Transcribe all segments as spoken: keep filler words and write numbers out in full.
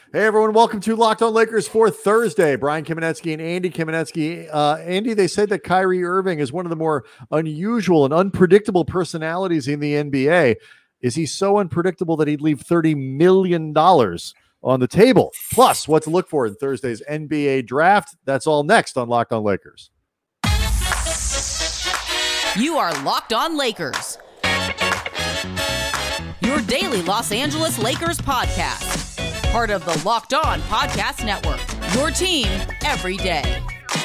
Hey, everyone. Welcome to Locked On Lakers for Thursday. Brian Kamenetsky and Andy Kamenetsky. Uh, Andy, they said that Kyrie Irving is one of the more unusual and unpredictable personalities in the N B A. Is he so unpredictable that he'd leave thirty million dollars on the table? Plus, what to look for in Thursday's N B A draft. That's all next on Locked On Lakers. You are Locked On Lakers, your daily Los Angeles Lakers podcast. Part of the Locked On Podcast Network, your team every day.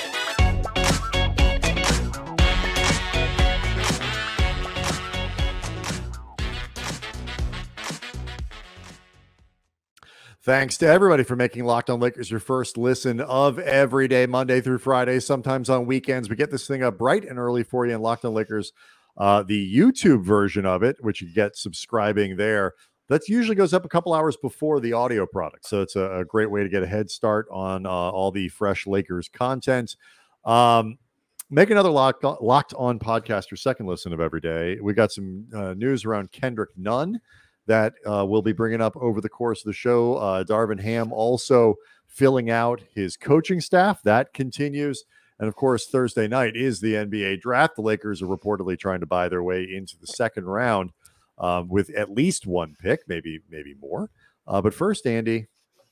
Thanks to everybody for making Locked On Lakers your first listen of every day, Monday through Friday. Sometimes on weekends, we get this thing up bright and early for you in Locked On Lakers, uh, the YouTube version of it, which you get subscribing there. That usually goes up a couple hours before the audio product. So it's a, a great way to get a head start on uh, all the fresh Lakers content. Um, make another Locked On, Locked On podcast your second listen of every day. We got some uh, news around Kendrick Nunn that uh, we'll be bringing up over the course of the show. Uh, Darvin Ham also filling out his coaching staff. That continues. And, of course, Thursday night is the N B A draft. The Lakers are reportedly trying to buy their way into the second round. Um, with at least one pick, maybe maybe more. Uh, but first, Andy.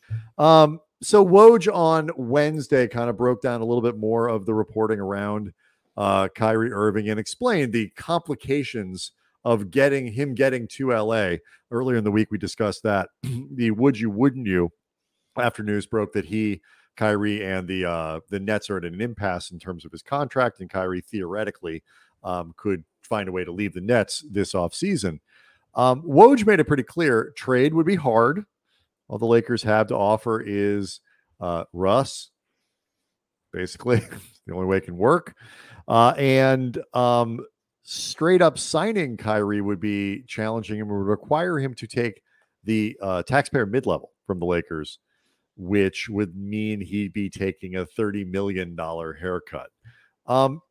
Um, so Woj on Wednesday kind of broke down a little bit more of the reporting around uh, Kyrie Irving and explained the complications of getting him getting to L A. Earlier in the week, we discussed that. The would you, wouldn't you, after news broke that he, Kyrie, and the uh, the Nets are at an impasse in terms of his contract, and Kyrie theoretically um, could find a way to leave the Nets this offseason. Um, Woj made it pretty clear trade would be hard. All the Lakers have to offer is uh, Russ, basically. The only way it can work. Uh, and um, straight up signing Kyrie would be challenging and would require him to take the uh, taxpayer mid-level from the Lakers, which would mean he'd be taking a thirty million dollars haircut. Um,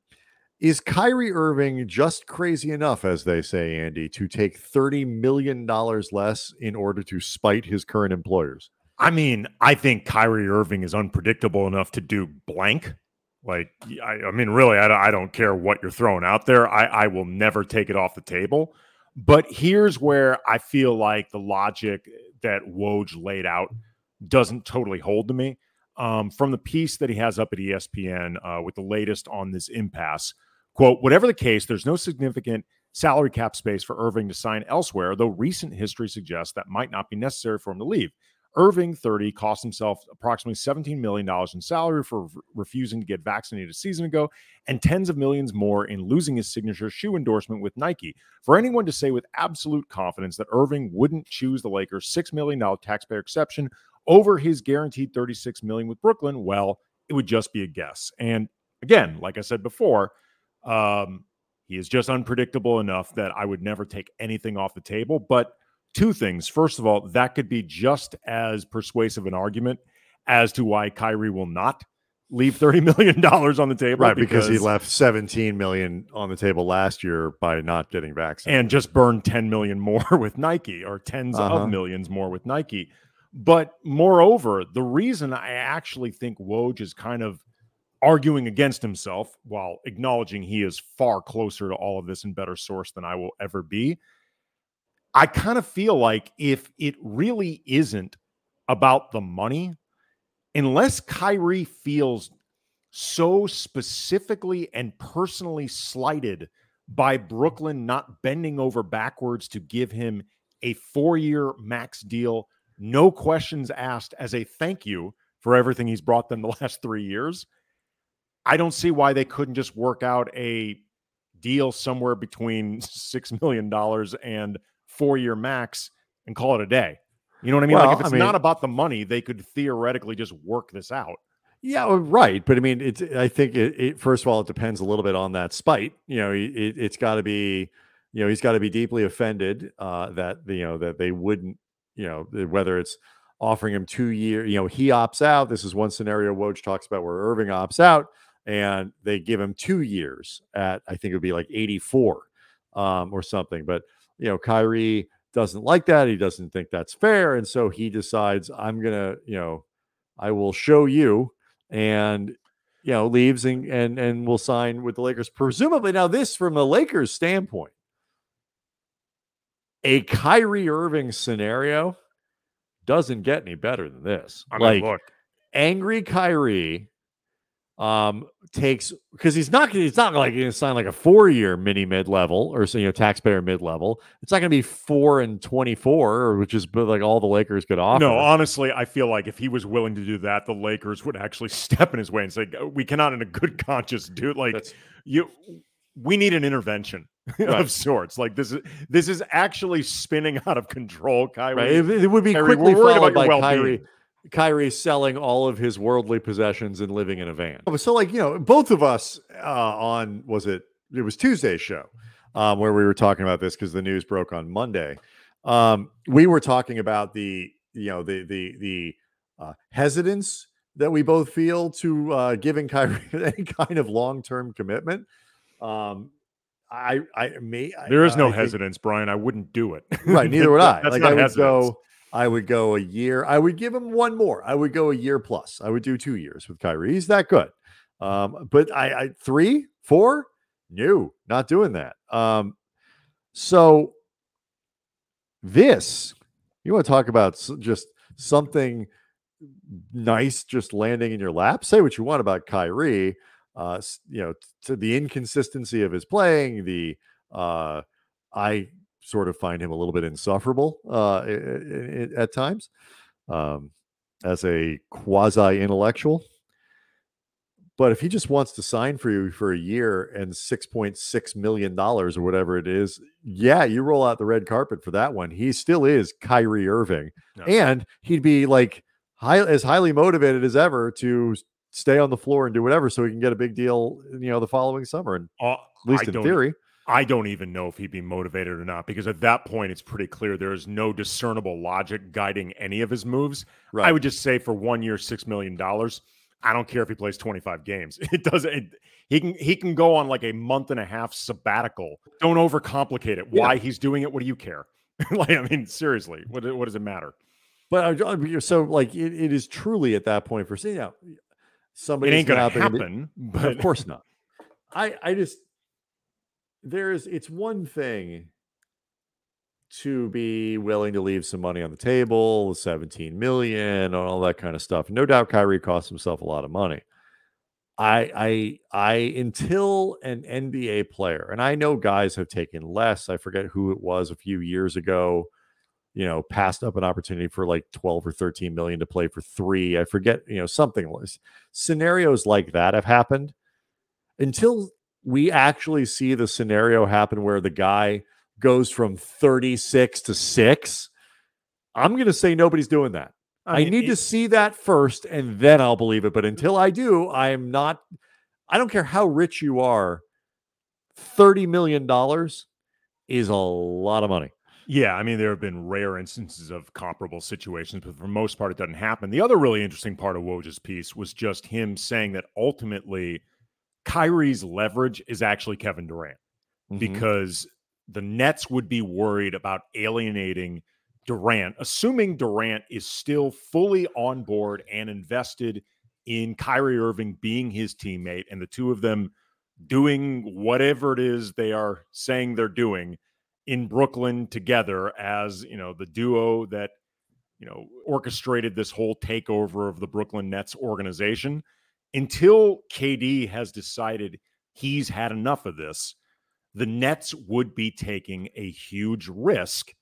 Is Kyrie Irving just crazy enough, as they say, Andy, to take thirty million dollars less in order to spite his current employers? I mean, I think Kyrie Irving is unpredictable enough to do blank. Like, I, I mean, really, I, I don't care what you're throwing out there. I, I will never take it off the table. But here's where I feel like the logic that Woj laid out doesn't totally hold to me. Um, from the piece that he has up at E S P N uh, with the latest on this impasse, quote, whatever the case, there's no significant salary cap space for Irving to sign elsewhere, though recent history suggests that might not be necessary for him to leave. Irving, thirty, cost himself approximately seventeen million dollars in salary for re- refusing to get vaccinated a season ago, and tens of millions more in losing his signature shoe endorsement with Nike. For anyone to say with absolute confidence that Irving wouldn't choose the Lakers' six million dollars taxpayer exception over his guaranteed thirty-six million dollars with Brooklyn, well, it would just be a guess. And again, like I said before, Um, he is just unpredictable enough that I would never take anything off the table. But two things. First of all, that could be just as persuasive an argument as to why Kyrie will not leave thirty million dollars on the table. Right, because, because he left seventeen million dollars on the table last year by not getting vaccinated. And just burned ten million dollars more with Nike, or tens uh-huh. of millions more with Nike. But moreover, the reason I actually think Woj is kind of arguing against himself while acknowledging he is far closer to all of this and better source than I will ever be. I kind of feel like if it really isn't about the money, unless Kyrie feels so specifically and personally slighted by Brooklyn not bending over backwards to give him a four-year max deal, no questions asked, as a thank you for everything he's brought them the last three years, I don't see why they couldn't just work out a deal somewhere between six million dollars and four-year max and call it a day. You know what I mean? Well, like if it's I mean, not about the money, they could theoretically just work this out. Yeah, well, right. But I mean, it's, I think it, it, first of all, it depends a little bit on that spite. You know, it, it's got to be, you know, he's got to be deeply offended uh, that, you know, that they wouldn't, you know, whether it's offering him two years, you know, he opts out. This is one scenario Woj talks about where Irving opts out and they give him two years at, I think it would be like eighty-four um, or something. But, you know, Kyrie doesn't like that. He doesn't think that's fair. And so he decides, I'm going to, you know, I will show you, and, you know, leaves and, and, and will sign with the Lakers. Presumably, now this from the Lakers standpoint, a Kyrie Irving scenario doesn't get any better than this. I mean, like look, angry Kyrie um, takes, because he's not he's not like going to sign like a four year mini mid level or so, you know, taxpayer mid level. It's not going to be four and twenty four, which is like all the Lakers could offer. No, honestly, I feel like if he was willing to do that, the Lakers would actually step in his way and say, "We cannot, in a good conscience, do like That's, you." We need an intervention Right. of sorts. Like this is this is actually spinning out of control, Kyrie. right. It, it would be Kyrie, quickly we're worried followed about by your Kyrie. well-being. Kyrie selling all of his worldly possessions and living in a van. So, like, you know, both of us uh, on, was it, it was Tuesday's show um, where we were talking about this because the news broke on Monday. Um, we were talking about the, you know, the, the, the uh, hesitance that we both feel to uh, giving Kyrie any kind of long-term commitment. Um, I, I may, There is I, no I hesitance, think, Brian. I wouldn't do it. right. Neither would I. That's Like not I would hesitance. go, I would go a year. I would give him one more. I would go a year plus. I would do two years with Kyrie. He's that good. Um, but I, I three, four, no, not doing that. Um, so this, you want to talk about s- just something nice, just landing in your lap. Say what you want about Kyrie. Uh, s- you know, to the inconsistency of his playing, the uh, I sort of find him a little bit insufferable uh, i- i- i- at times um, as a quasi intellectual. But if he just wants to sign for you for a year and six point six million dollars or whatever it is, yeah, you roll out the red carpet for that one. He still is Kyrie Irving, No. and he'd be like high, as highly motivated as ever to stay on the floor and do whatever so he can get a big deal, you know, the following summer. And Uh, at least I in don't- theory. I don't even know if he'd be motivated or not, because at that point, it's pretty clear there is no discernible logic guiding any of his moves. Right. I would just say for one year, six million dollars. I don't care if he plays twenty-five games. It doesn't. It, he can he can go on like a month and a half sabbatical. Don't overcomplicate it. Why he's doing it? What do you care? Like, I mean, seriously, what what does it matter? But I- so, like, it, it is truly at that point for you know, It somebody ain't gonna out there. happen. But Of course not. I I just there's it's one thing to be willing to leave some money on the table, seventeen million and all that kind of stuff. No doubt Kyrie cost himself a lot of money. I I I until an N B A player, and I know guys have taken less. I forget who it was a few years ago, you know, passed up an opportunity for like twelve or thirteen million to play for three. I forget, you know, something like scenarios like that have happened. Until we actually see the scenario happen where the guy goes from thirty-six to six, I'm going to say nobody's doing that. I, mean, need it- to see that first, and then I'll believe it. But until I do, I am not, I don't care how rich you are, thirty million dollars is a lot of money. Yeah, I mean, there have been rare instances of comparable situations, but for the most part, it doesn't happen. The other really interesting part of Woj's piece was just him saying that ultimately Kyrie's leverage is actually Kevin Durant, Mhm. because the Nets would be worried about alienating Durant, assuming Durant is still fully on board and invested in Kyrie Irving being his teammate and the two of them doing whatever it is they are saying they're doing in Brooklyn together as, you know, the duo that, you know, orchestrated this whole takeover of the Brooklyn Nets organization. Until K D has decided he's had enough of this, the Nets would be taking a huge risk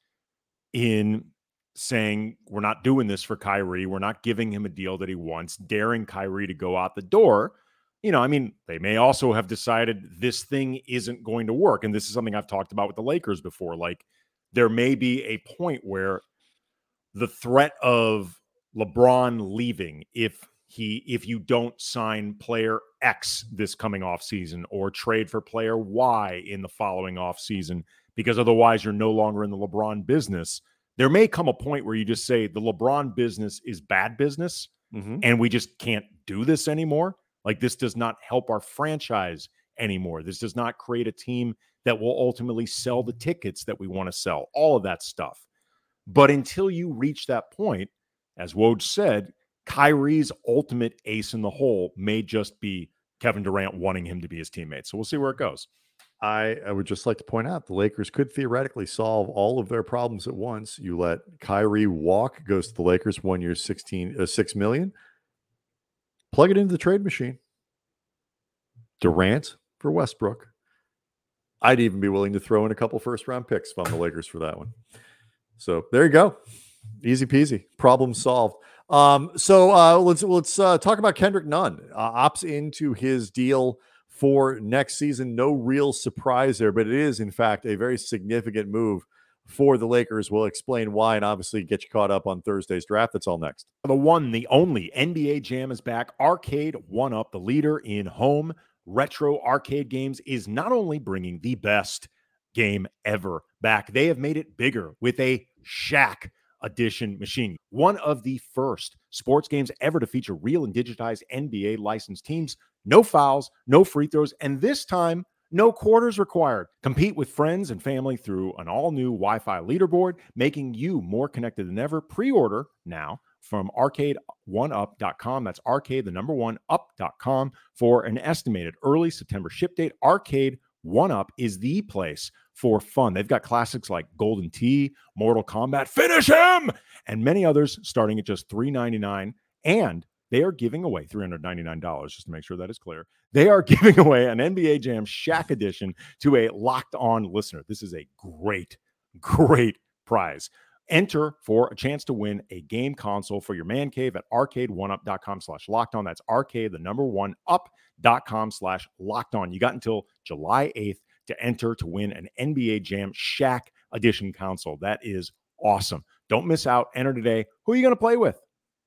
in saying, we're not doing this for Kyrie. We're not giving him a deal that he wants, daring Kyrie to go out the door. You know, I mean, they may also have decided this thing isn't going to work. And this is something I've talked about with the Lakers before. Like, there may be a point where the threat of LeBron leaving, if he if you don't sign player X this coming off season or trade for player Y in the following off season, because otherwise you're no longer in the LeBron business, there may come a point where you just say the LeBron business is bad business Mhm. and we just can't do this anymore. Like, this does not help our franchise anymore. This does not create a team that will ultimately sell the tickets that we want to sell, all of that stuff. But until you reach that point, as Woj said, Kyrie's ultimate ace in the hole may just be Kevin Durant wanting him to be his teammate. So we'll see where it goes. I, I would just like to point out the Lakers could theoretically solve all of their problems at once. You let Kyrie walk, goes to the Lakers, one year, sixteen, uh, six million. Plug it into the trade machine. Durant for Westbrook. I'd even be willing to throw in a couple first round picks if I'm the Lakers for that one. So there you go. Easy peasy. Problem solved. Um, so uh, let's let's uh, talk about Kendrick Nunn. Uh, opts into his deal for next season. No real surprise there, but it is, in fact, a very significant move for the Lakers. We'll explain why and obviously get you caught up on Thursday's draft. That's all next. The one, the only N B A Jam is back. Arcade one up, the leader in home retro arcade games, is not only bringing the best game ever back, they have made it bigger with a Shaq Edition machine. One of the first sports games ever to feature real and digitized N B A licensed teams. No fouls, no free throws, and this time, no quarters required. Compete with friends and family through an all-new Wi-Fi leaderboard, making you more connected than ever. Pre-order now from arcade one up dot com. That's arcade, the number one, up dot com for an estimated early September ship date. Arcade one up is the place for fun. They've got classics like Golden Tee, Mortal Kombat, Finish Him, and many others starting at just three ninety-nine. And they are giving away three hundred ninety-nine dollars, just to make sure that is clear. They are giving away an N B A Jam Shaq Edition to a Locked On listener. This is a great, great prize. Enter for a chance to win a game console for your man cave at arcade one up dot com slash locked on. That's arcade, the number one, up.com slash locked on. You got until July eighth to enter to win an N B A Jam Shaq Edition console. That is awesome. Don't miss out. Enter today. Who are you going to play with?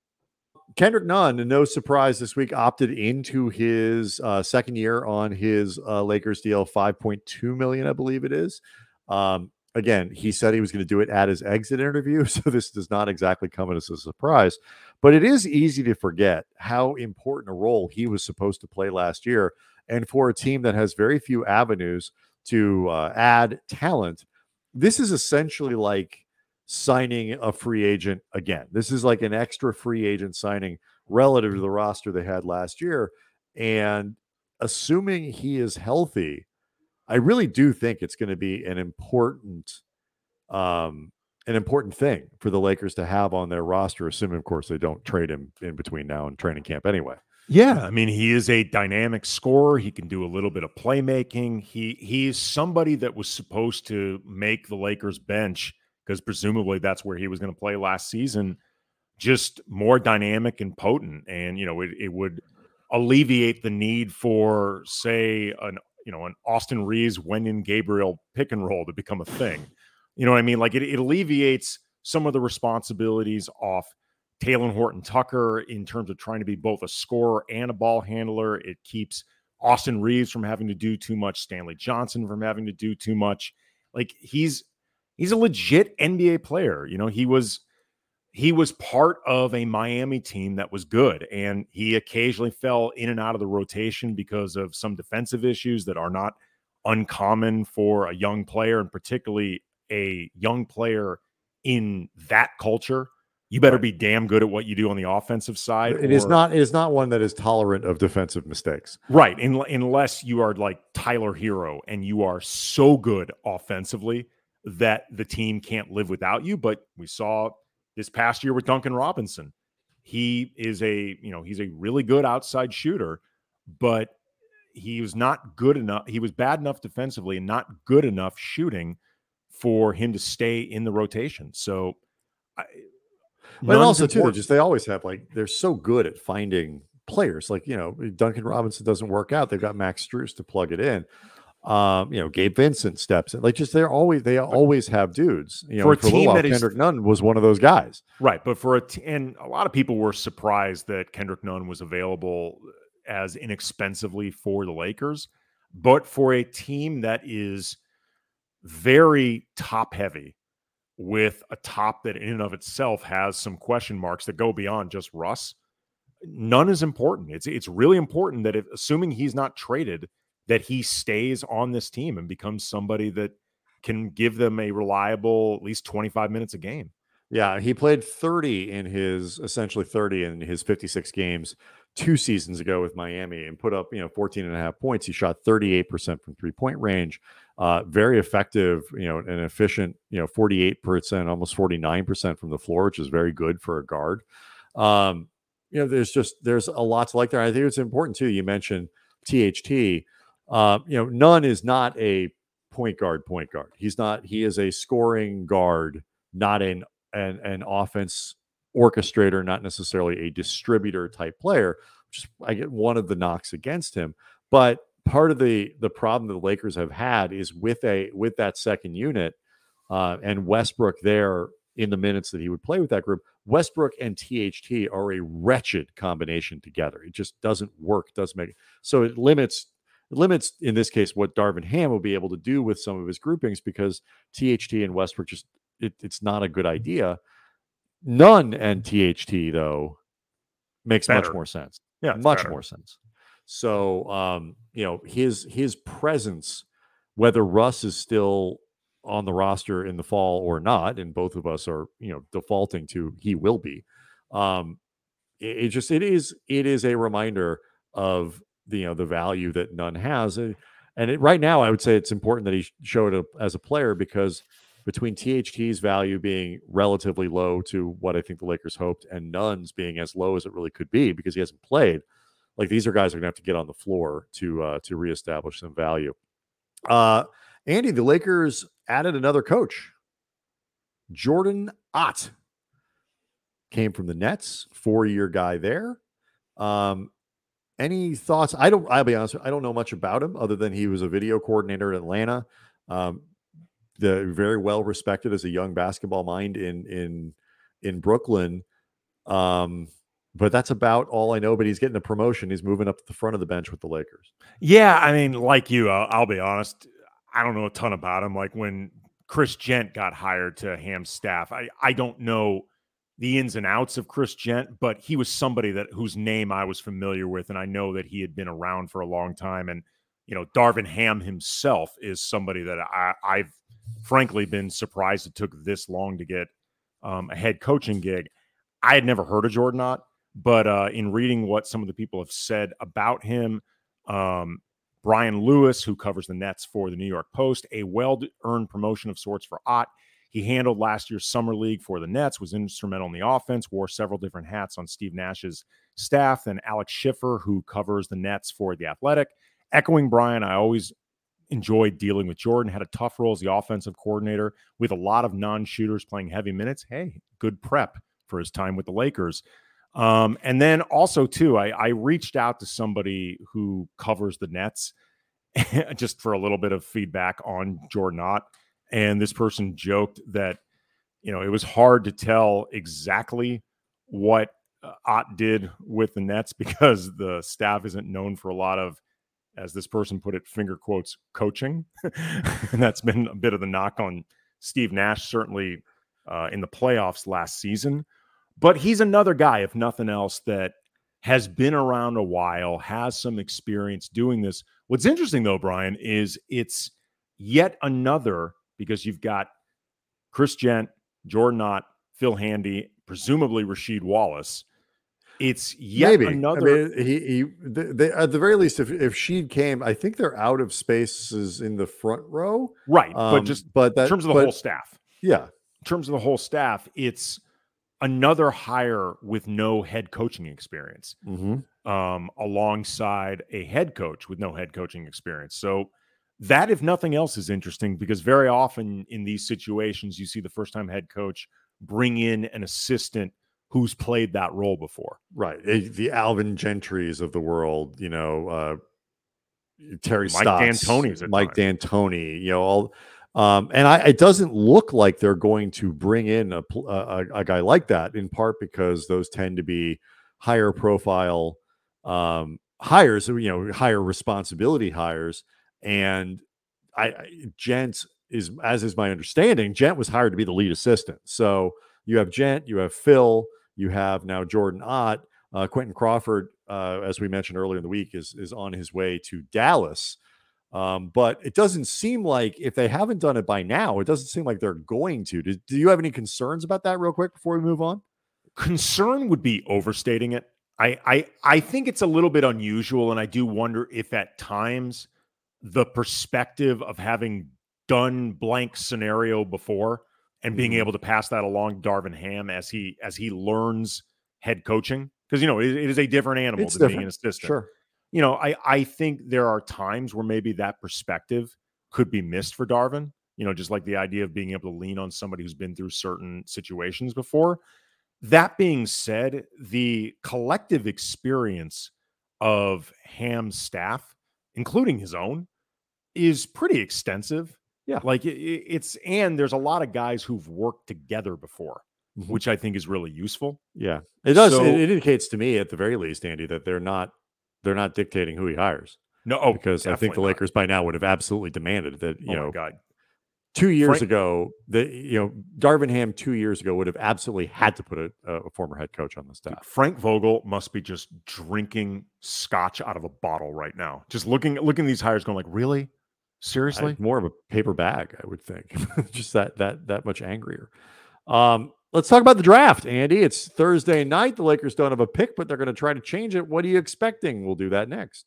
Kendrick Nunn, no surprise this week, opted into his uh, second year on his uh, Lakers deal, five point two million dollars, I believe it is. Um, again, he said he was going to do it at his exit interview, so this does not exactly come as a surprise. But it is easy to forget how important a role he was supposed to play last year. And for a team that has very few avenues to uh, add talent, this is essentially like signing a free agent again. This is like an extra free agent signing relative to the roster they had last year. And assuming he is healthy, I really do think it's going to be an important, um, an important thing for the Lakers to have on their roster, assuming, of course, they don't trade him in between now and training camp anyway. Yeah, I mean, he is a dynamic scorer. He can do a little bit of playmaking. He he's somebody that was supposed to make the Lakers bench, because presumably that's where he was going to play last season, just more dynamic and potent. And, you know, it, it would alleviate the need for, say, an, you know, an Austin Reeves, Wenyen Gabriel pick and roll to become a thing. You know what I mean? Like it, it alleviates some of the responsibilities off Talen Horton-Tucker in terms of trying to be both a scorer and a ball handler. It keeps Austin Reeves from having to do too much, Stanley Johnson from having to do too much. Like he's, He's a legit N B A player. You know, he was he was part of a Miami team that was good, and he occasionally fell in and out of the rotation because of some defensive issues that are not uncommon for a young player, and particularly a young player in that culture. You better be damn good at what you do on the offensive side. It or, is not it is not one that is tolerant of defensive mistakes. Right. In, unless you are like Tyler Hero and you are so good offensively that the team can't live without you. But we saw this past year with Duncan Robinson. He is a, you know, he's a really good outside shooter, but he was not good enough. He was bad enough defensively and not good enough shooting for him to stay in the rotation. So, I, but also too, they just, they always have like, they're so good at finding players. Like, you know, Duncan Robinson doesn't work out. They've got Max Strus to plug it in. Um, you know, Gabe Vincent steps in. Like, just they're always they always have dudes. You know, for a for team a while, that is, Kendrick Nunn was one of those guys, right? But for a t- and a lot of people were surprised that Kendrick Nunn was available as inexpensively for the Lakers. But for a team that is very top heavy, with a top that in and of itself has some question marks that go beyond just Russ, Nunn is important. It's it's really important that if, assuming he's not traded, that he stays on this team and becomes somebody that can give them a reliable at least twenty-five minutes a game. Yeah, he played thirty in his essentially thirty in his fifty-six games two seasons ago with Miami and put up, you know, fourteen and a half points. He shot thirty-eight percent from three-point range. Uh, very effective, you know, and efficient, you know, forty-eight percent, almost forty-nine percent from the floor, which is very good for a guard. Um, you know, there's just there's a lot to like there. I think it's important too. You mentioned T H T. Uh, you know, Nunn is not a point guard, point guard. He's not, he is a scoring guard, not an an, an offense orchestrator, not necessarily a distributor type player, which is, I get one of the knocks against him. But part of the the problem that the Lakers have had is with a with that second unit uh, and Westbrook there in the minutes that he would play with that group. Westbrook and T H T are a wretched combination together. It just doesn't work. Doesn't make it. So it limits it limits in this case what Darvin Ham will be able to do with some of his groupings because T H T and Westbrook just it, it's not a good idea. Nunn and T H T though makes Better. much more sense. Yeah, much better. more sense. So um, you know, his his presence, whether Russ is still on the roster in the fall or not, and both of us are, you know, defaulting to he will be. Um, it, it just it is it is a reminder of the you know the value that Nunn has, and, and it, right now I would say it's important that he showed up as a player because between T H T's value being relatively low to what I think the Lakers hoped, and Nunn's being as low as it really could be because he hasn't played. Like these are guys are going to have to get on the floor to uh, to reestablish some value. Uh, Andy, the Lakers added another coach. Jordan Ott came from the Nets, four-year guy there. Um, any thoughts? I don't. I'll be honest. I don't know much about him other than he was a video coordinator at Atlanta. Um, the very well respected as a young basketball mind in in in Brooklyn. Um, But that's about all I know. But he's getting a promotion. He's moving up to the front of the bench with the Lakers. Yeah, I mean, like you, I'll, I'll be honest. I don't know a ton about him. Like when Chris Gent got hired to Ham's staff, I, I don't know the ins and outs of Chris Gent, but he was somebody that whose name I was familiar with, and I know that he had been around for a long time. And you know, Darvin Ham himself is somebody that I, I've frankly been surprised it took this long to get um, a head coaching gig. I had never heard of Jordan Ott. But uh, in reading what some of the people have said about him, um, Brian Lewis, who covers the Nets for the New York Post, a well-earned promotion of sorts for Ott. He handled last year's summer league for the Nets, was instrumental in the offense, wore several different hats on Steve Nash's staff. And Alex Schiffer, who covers the Nets for The Athletic. Echoing Brian, I always enjoyed dealing with Jordan, had a tough role as the offensive coordinator with a lot of non-shooters playing heavy minutes. Hey, good prep for his time with the Lakers. Um, and then also too, I, I reached out to somebody who covers the Nets just for a little bit of feedback on Jordan Ott. And this person joked that, you know, it was hard to tell exactly what uh, Ott did with the Nets because the staff isn't known for a lot of, as this person put it, finger quotes, coaching. And that's been a bit of the knock on Steve Nash, certainly uh, in the playoffs last season. But he's another guy, if nothing else, that has been around a while, has some experience doing this. What's interesting, though, Brian, is it's yet another, because you've got Chris Gent, Jordan Ott, Phil Handy, presumably Rasheed Wallace. It's yet Maybe. another. I mean, he, he they, they, at the very least, if, if Sheed came, I think they're out of spaces in the front row. Right. Um, but just but that, in terms of the but, whole staff. Yeah. In terms of the whole staff, it's another hire with no head coaching experience, mm-hmm. um, alongside a head coach with no head coaching experience. So that, if nothing else, is interesting because very often in these situations, you see the first-time head coach bring in an assistant who's played that role before. Right. The Alvin Gentrys of the world, you know, uh, Terry Mike Stotts, D'Antoni's Mike time. D'Antoni, you know, all. Um, and I, it doesn't look like they're going to bring in a, a, a guy like that, in part because those tend to be higher profile um, hires, you know, higher responsibility hires. And I, I Gent is, as is my understanding, Gent was hired to be the lead assistant. So you have Gent, you have Phil, you have now Jordan Ott, uh, Quentin Crawford, uh, as we mentioned earlier in the week, is is on his way to Dallas. Um, but it doesn't seem like, if they haven't done it by now, it doesn't seem like they're going to. Do, do you have any concerns about that real quick before we move on? Concern would be overstating it. I, I, I think it's a little bit unusual, and I do wonder if at times the perspective of having done blank scenario before and being Mhm. able to pass that along to Darvin Ham as he as he learns head coaching, because you know it, it is a different animal It's than being different. an assistant. Sure. You know, I I think there are times where maybe that perspective could be missed for Darvin. You know, just like the idea of being able to lean on somebody who's been through certain situations before. That being said, the collective experience of Ham's staff, including his own, is pretty extensive. Yeah. Like it, it's, and there's a lot of guys who've worked together before, Mhm. which I think is really useful. Yeah, it does. So- it, it indicates to me, at the very least, Andy, that they're not they're not dictating who he hires. No, oh, Because I think the definitely not. Lakers by now would have absolutely demanded that, you Oh my know, God. two years Frank- ago, that, you know, Darvin Ham two years ago would have absolutely had to put a, a former head coach on the staff. Frank Vogel must be just drinking scotch out of a bottle right now. Just looking looking at these hires going like, really? Seriously? I- more of a paper bag, I would think. Just that that that much angrier. Um, let's talk about the draft, Andy. It's Thursday night. The Lakers don't have a pick, but they're going to try to change it. What are you expecting? We'll do that next.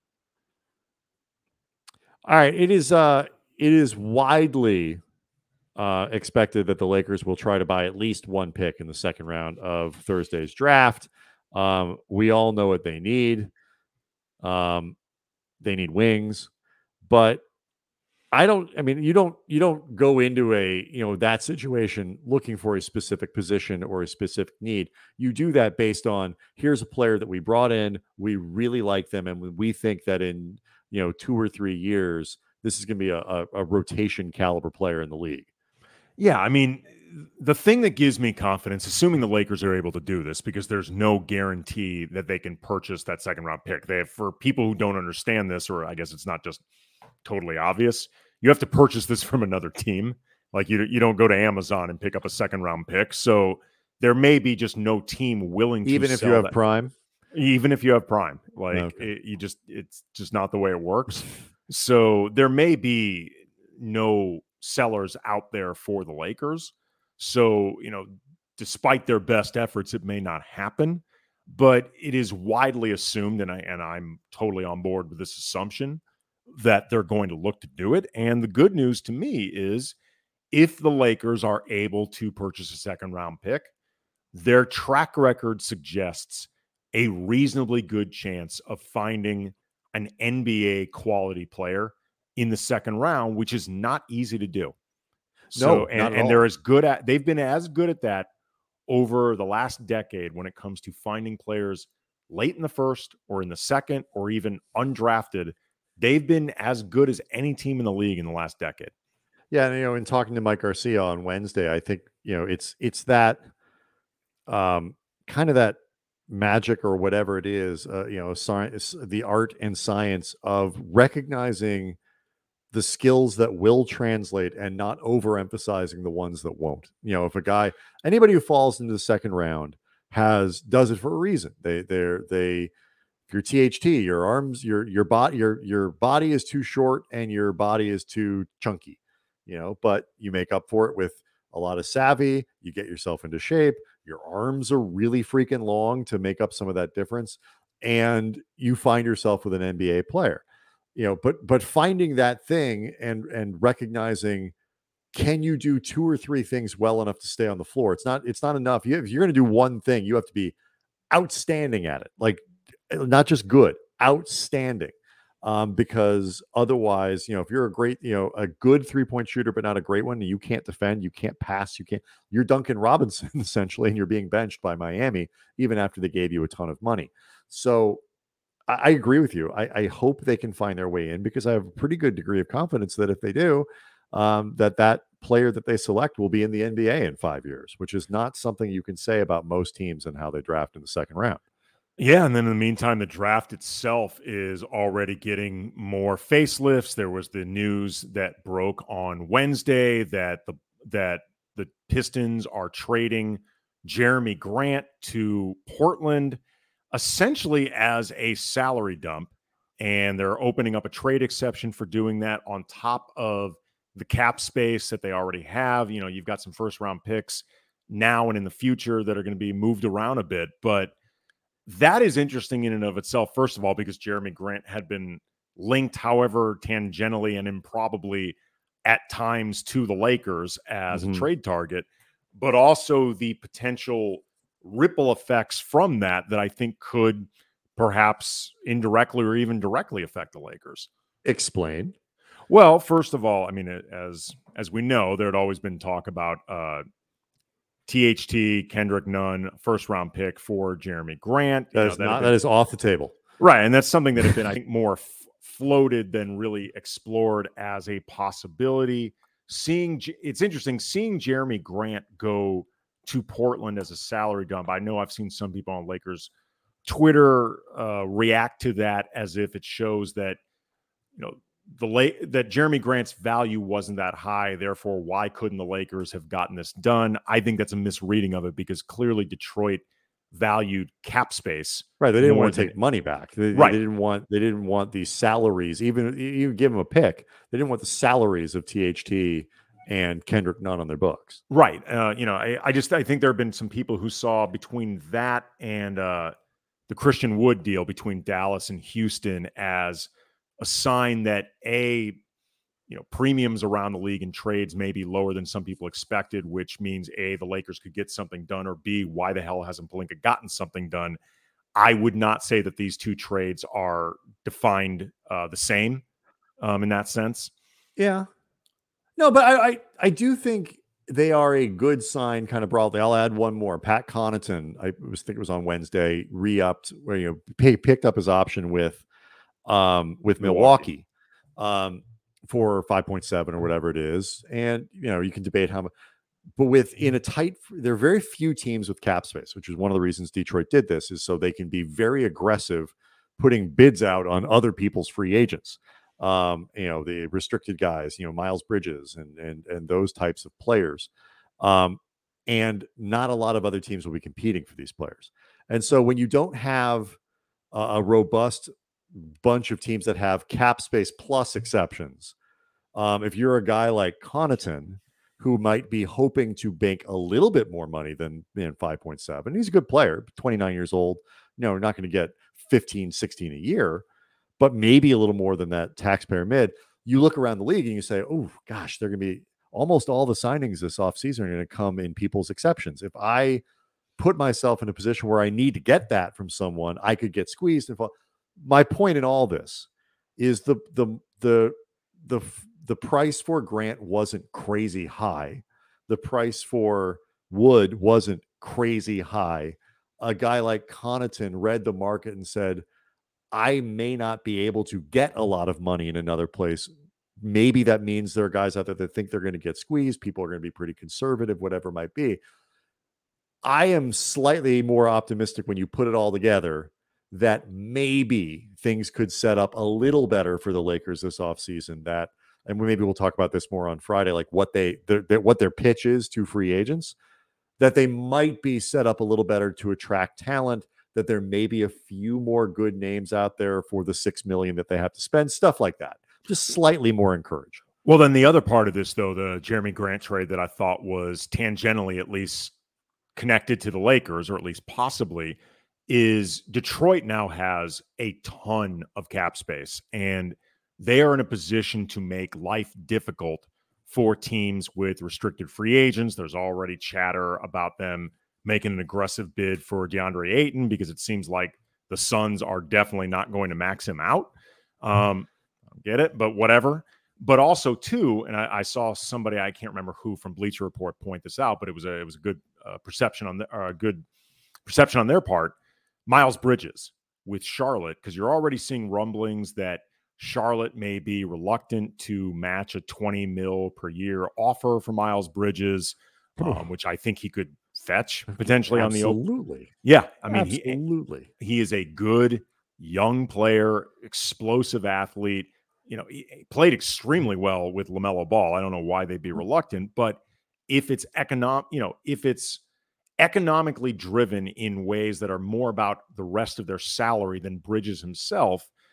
All right. It is uh it is widely uh expected that the Lakers will try to buy at least one pick in the second round of Thursday's draft. Um, we all know what they need. Um, they need wings, but I don't, I mean, you don't, you don't go into a, you know, that situation looking for a specific position or a specific need. You do that based on, here's a player that we brought in, we really like them, and we think that in, you know, two or three years, this is going to be a, a, a rotation caliber player in the league. Yeah, I mean, the thing that gives me confidence, assuming the Lakers are able to do this, because there's no guarantee that they can purchase that second round pick. They have, for people who don't understand this, or I guess it's not just totally obvious, you have to purchase this from another team. Like you, you don't go to Amazon and pick up a second round pick. So there may be just no team willing to Even if sell you have that. prime. Even if you have prime, like Okay. it, you just, it's just not the way it works. So there may be no sellers out there for the Lakers. So, you know, despite their best efforts, it may not happen, but it is widely assumed, and I and I'm totally on board with this assumption, that they're going to look to do it. And the good news to me is, if the Lakers are able to purchase a second round pick, their track record suggests a reasonably good chance of finding an N B A quality player in the second round, which is not easy to do. So, No, and, not at and all. they're as good at, they've been as good at that over the last decade when it comes to finding players late in the first or in the second or even undrafted. They've been as good as any team in the league in the last decade. Yeah, and, you know, in talking to Mike Garcia on Wednesday, I think, you know, it's it's that um, kind of that magic or whatever it is, uh, you know, science, the art and science of recognizing the skills that will translate and not overemphasizing the ones that won't. You know, if a guy, anybody who falls into the second round has does it for a reason. They they're they if you're T H T, your arms, your your body, your your body is too short and your body is too chunky, you know, but you make up for it with a lot of savvy, you get yourself into shape, your arms are really freaking long to make up some of that difference, and you find yourself with an N B A player. You know, but but finding that thing and and recognizing, can you do two or three things well enough to stay on the floor? It's not it's not enough. You, if you're going to do one thing, you have to be outstanding at it. Like, not just good, outstanding. Um, because otherwise, you know, if you're a great, you know, a good three-point shooter, but not a great one, you can't defend, you can't pass, you can't, you're Duncan Robinson essentially, and you're being benched by Miami, even after they gave you a ton of money. So I, I agree with you. I, I hope they can find their way in, because I have a pretty good degree of confidence that if they do, um, that that player that they select will be in the N B A in five years, which is not something you can say about most teams and how they draft in the second round. Yeah, and then in the meantime, the draft itself is already getting more facelifts. There was the news that broke on Wednesday that the that the Pistons are trading Jeremy Grant to Portland, essentially as a salary dump. and they're opening up a trade exception for doing that on top of the cap space that they already have. You know, you've got some first round picks now and in the future that are going to be moved around a bit, but that is interesting in and of itself. First of all, because Jeremy Grant had been linked, however, tangentially and improbably at times to the Lakers as mm-hmm. a trade target, but also the potential ripple effects from that that I think could perhaps indirectly or even directly affect the Lakers. Explain. Well, first of all, I mean, as as we know, there had always been talk about uh, T H T, Kendrick Nunn, first round pick for Jeremy Grant. That you is know, not been, that is off the table, right? And that's something that had been, I think, more f- floated than really explored as a possibility. Seeing it's interesting seeing Jeremy Grant go to Portland as a salary dump. I know I've seen some people on Lakers Twitter uh, react to that as if it shows that you know. The late that Jeremy Grant's value wasn't that high. Therefore, why couldn't the Lakers have gotten this done? I think that's a misreading of it because clearly Detroit valued cap space. Right. They didn't want to than, take money back. They, right. they didn't want they didn't want these salaries. Even you give them a pick, they didn't want the salaries of T H T and Kendrick Nunn on their books. Right. Uh, you know, I, I just I think there have been some people who saw between that and uh, the Christian Wood deal between Dallas and Houston as a sign that a, you know, premiums around the league and trades may be lower than some people expected, which means A, the Lakers could get something done, or B, why the hell hasn't Pelinka gotten something done? I would not say that these two trades are defined uh, the same um, in that sense. Yeah. No, but I, I, I do think they are a good sign kind of broadly. I'll add one more. Pat Connaughton, I was think it was on Wednesday, re-upped, where, you know, pay, picked up his option with um, with Milwaukee, Milwaukee um, for five point seven or whatever it is. And, you know, you can debate how much, but within a tight, there are very few teams with cap space, which is one of the reasons Detroit did this, is so they can be very aggressive, putting bids out on other people's free agents. Um, you know, the restricted guys, you know, Miles Bridges and, and, and those types of players. Um, and not a lot of other teams will be competing for these players. And so when you don't have a, a robust bunch of teams that have cap space plus exceptions, um, if you're a guy like Connaughton, who might be hoping to bank a little bit more money than, than five point seven, he's a good player, twenty-nine years old, you know, not going to get fifteen, sixteen a year, but maybe a little more than that taxpayer mid. You look around the league and you say, oh gosh, they're going to be almost all the signings this offseason are going to come in people's exceptions. If I put myself in a position where I need to get that from someone, I could get squeezed and fall. My point in all this is the the the the the price for Grant wasn't crazy high. The price for Wood wasn't crazy high. A guy like Connaughton read the market and said, I may not be able to get a lot of money in another place. Maybe that means there are guys out there that think they're going to get squeezed. People are going to be pretty conservative, whatever it might be. I am slightly more optimistic when you put it all together that maybe things could set up a little better for the Lakers this offseason. That, and maybe we'll talk about this more on Friday, like what they, their, their, what their pitch is to free agents, that they might be set up a little better to attract talent, that there may be a few more good names out there for the six million dollars that they have to spend, stuff like that. Just slightly more encouraged. Well, then the other part of this, though, the Jeremy Grant trade that I thought was tangentially at least connected to the Lakers, or at least possibly, is Detroit now has a ton of cap space, and they are in a position to make life difficult for teams with restricted free agents. There's already chatter about them making an aggressive bid for DeAndre Ayton because it seems like the Suns are definitely not going to max him out. Um, I don't get it, but whatever. But also, too, and I, I saw somebody, I can't remember who from Bleacher Report point this out, but it was a it was a good uh, perception on the or a good perception on their part. Miles Bridges with Charlotte, because you're already seeing rumblings that Charlotte may be reluctant to match a twenty mil per year offer for Miles Bridges, um, which I think he could fetch potentially Absolutely. on the Absolutely. Yeah. I mean, Absolutely. He, he is a good young player, explosive athlete. You know, he, he played extremely well with LaMelo Ball. I don't know why they'd be reluctant, but if it's economic, you know, if it's economically driven in ways that are more about the rest of their salary than Bridges himself,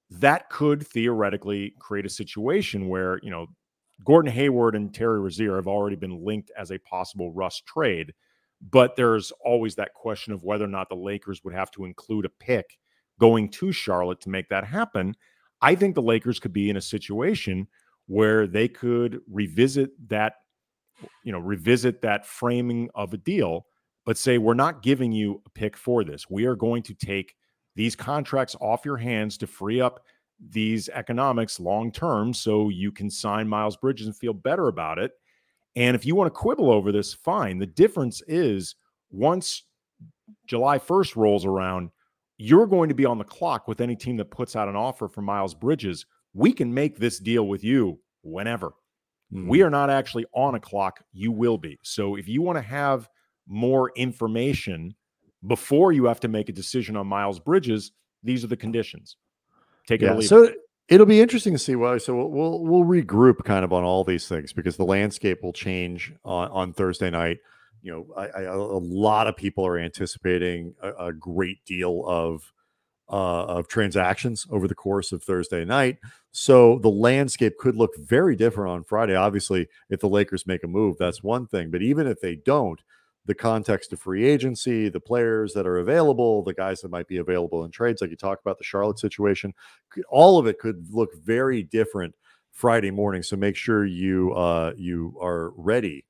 that could theoretically create a situation where, you know, Gordon Hayward and Terry Rozier have already been linked as a possible Russ trade, but there's always that question of whether or not the Lakers would have to include a pick going to Charlotte to make that happen. I think the Lakers could be in a situation where they could revisit that, you know, revisit that framing of a deal, but say, we're not giving you a pick for this. We are going to take these contracts off your hands to free up these economics long-term so you can sign Miles Bridges and feel better about it. And if you want to quibble over this, fine. The difference is once July first rolls around, you're going to be on the clock with any team that puts out an offer for Miles Bridges. We can make this deal with you whenever. Mm. We are not actually on a clock. You will be. So if you want to have more information before you have to make a decision on Miles Bridges, these are the conditions. Take it yeah, or leave so it. It'll be interesting to see why. So we'll, we'll we'll regroup kind of on all these things because the landscape will change on, on Thursday night. You know, I, I, a lot of people are anticipating a, a great deal of uh, of transactions over the course of Thursday night. So the landscape could look very different on Friday. Obviously, if the Lakers make a move, that's one thing. But even if they don't, the context of free agency, the players that are available, the guys that might be available in trades, like you talked about the Charlotte situation, all of it could look very different Friday morning. So make sure you uh, you are ready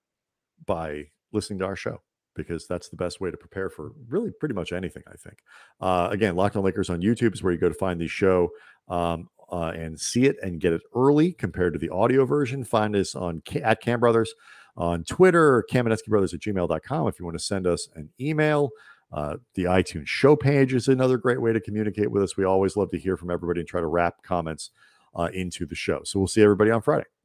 by listening to our show, because that's the best way to prepare for really pretty much anything, I think. Uh, again, Locked On Lakers on YouTube is where you go to find the show um, uh, and see it and get it early compared to the audio version. Find us on at Cam Brothers on Twitter, Kamenetsky Brothers at gmail dot com if you want to send us an email. Uh, the iTunes show page is another great way to communicate with us. We always love to hear from everybody and try to wrap comments uh, into the show. So we'll see everybody on Friday.